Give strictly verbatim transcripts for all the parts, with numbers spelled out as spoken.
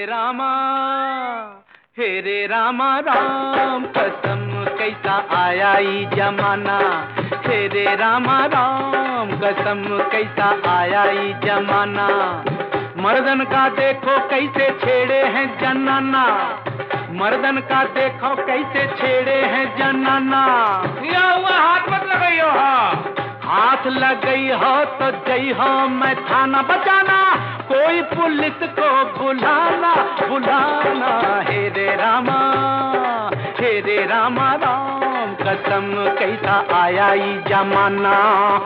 रामा हे रे रामा राम कसम कैसा आया ई जमाना। हे रे रामा राम कसम कैसा आया ई जमाना। मर्दन का देखो कैसे छेड़े हैं जनाना। मर्दन का देखो कैसे छेड़े हैं जनाना। क्या हुआ, हाथ मत लगाइयो। हाँ हाथ लग गई हो तो जई हो मैं थाना बचाना। कोई पुलिस को बुलाना बुलाना। हे रे रामा हे रे रामा राम कसम कैसा आया ई जमाना।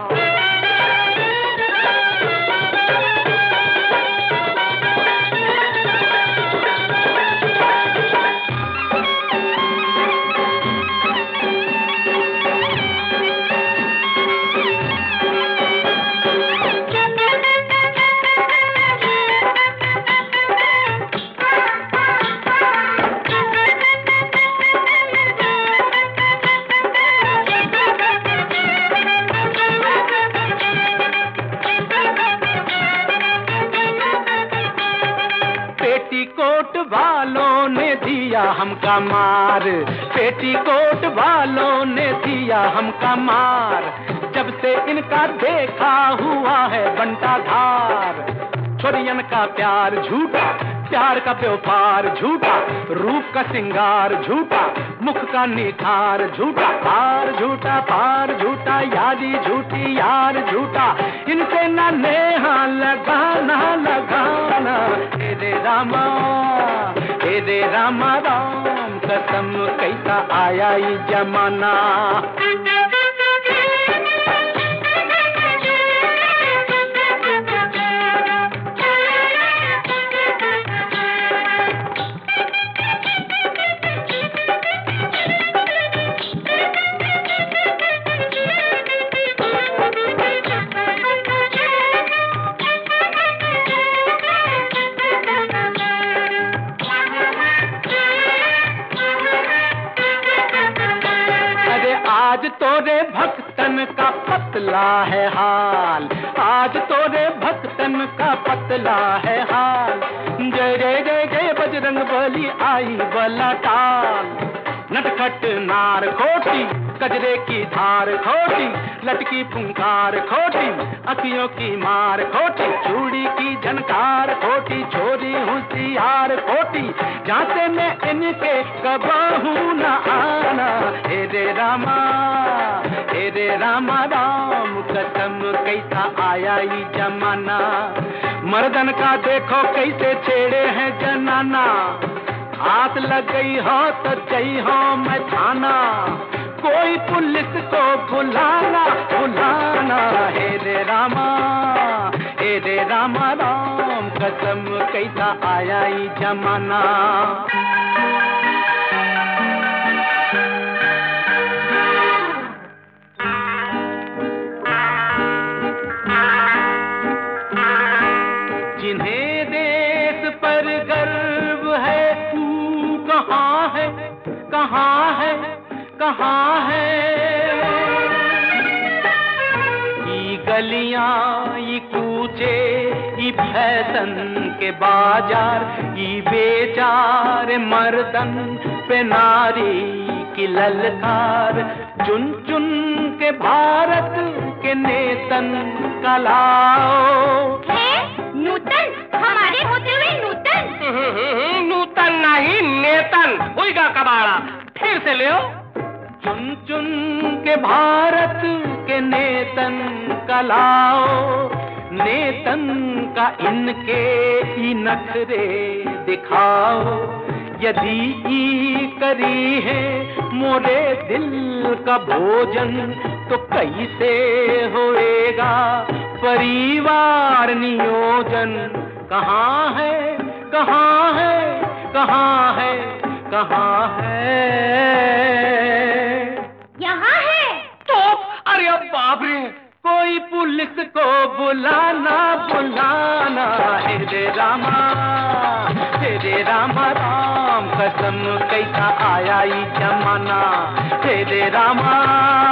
पेटीकोट वालों ने दिया हमका मार। पेटीकोट वालों ने दिया हमका मार। जब से इनका देखा हुआ है बंटा धार। छोरियन का प्यार झूठा, प्यार का व्यापार झूठा, रूप का सिंगार झूठा, मुख का निखार झूठा, पार झूठा पार झूठा, यारी झूठी यार झूठा। इनसे ना नेहा लगाना लगाना। हे रे रामा हे रे रामा राम कसम कैसा आया ई जमाना। आज तोरे भक्तन का पतला है हाल। आज तोरे भक्तन का पतला है हाल। जय जय जय जय बजरंग बली आई बला टाल। नटखट नार खोटी, कजरे की धार खोटी, लटकी फुंकार खोटी, अखियों की मार खोटी, चूड़ी की झनकार खोटी, छोरी होशियार खोटी, जाते मैं इनके कबाहू न आना। हे रे रामा हे रे रामा राम कसम कैसा आया ई जमाना। मर्दन का देखो कैसे छेड़े हैं जनाना। हाथ लग गई हो तो जई हो मैं थाना। कोई पुलिस को बुलाना बुलाना। हे रे रामा हे रे रामा राम कसम कैसा आया ई जमाना। जिन्हें देश पर गर्व है तू कहाँ है कहाँ है कहाँ है। ये गलियां ये कूचे ये फैशन के बाजार, ये बेचारे मर्दन पे नारी की ललकार। चुन चुन के भारत के नेतन कलाओ। नूतन हमारे होते हुए नूतन। नूतन नहीं नेतन होगा कबाड़ा। फिर से ले। चुन चुन के भारत के नेतन कलाओ। नेतन का इनके ई नखरे दिखाओ। यदि ई करी है मोरे दिल का भोजन तो कैसे होएगा परिवार नियोजन। कहाँ है कहाँ है कहाँ है कहाँ है। यहाँ है तो अरे बाप रे, कोई पुलिस को बुलाना बुलाना। हे रे रामा हे रे रामा राम कसम कैसा आया ई जमाना। हे रे रामा